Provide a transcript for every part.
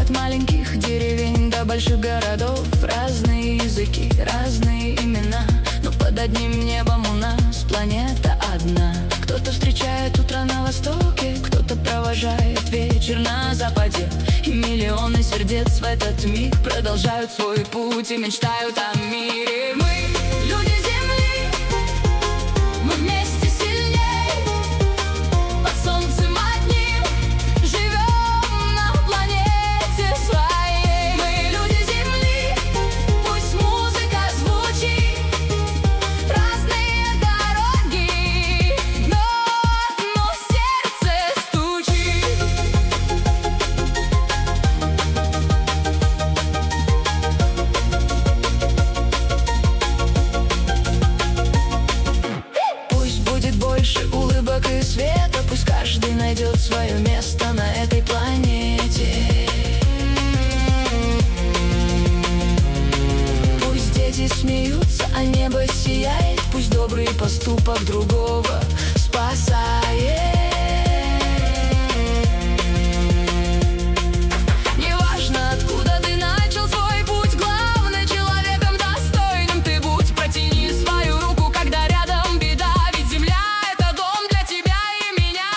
От маленьких деревень до больших городов. Разные языки, разные имена, но под одним небом у нас планета одна. Кто-то встречает утро на востоке, кто-то провожает вечер на западе. И миллионы сердец в этот миг продолжают свой путь и мечтают о мире. Мы люди Земли, мы вместе сильней. Под солнцем одним живем на планете своей. Мы люди Земли, пусть музыка звучит, разные дороги, но одно сердце стучит. Пусть будет больше улыбок и света, пусть каждый найдет свое место на этой планете. Пусть дети смеются, а небо сияет, пусть добрый поступок другого спасает. Неважно, откуда ты начал свой путь, главное, человеком достойным ты будь. Протяни свою руку, когда рядом беда, ведь земля — это дом для тебя и меня.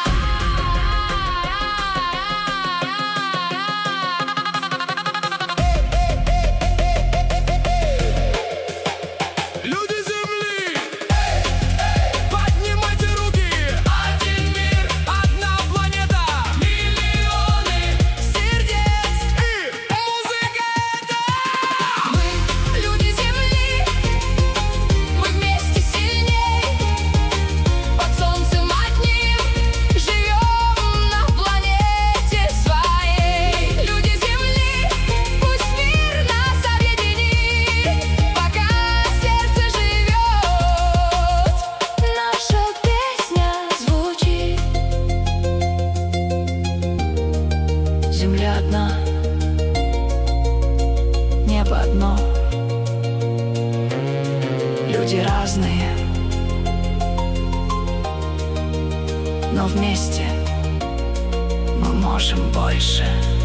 Люди Земли, поднимайте руки! Один мир, одна планета, миллионы Сердец, и музыка это! мы люди Земли, мы вместе сильней. Под солнцем одним живем на планете своей. Люди Земли, пусть мир нас объединит, пока сердце живет, наша песня звучит. Земля одна, небо одно, люди разные, но вместе мы можем больше.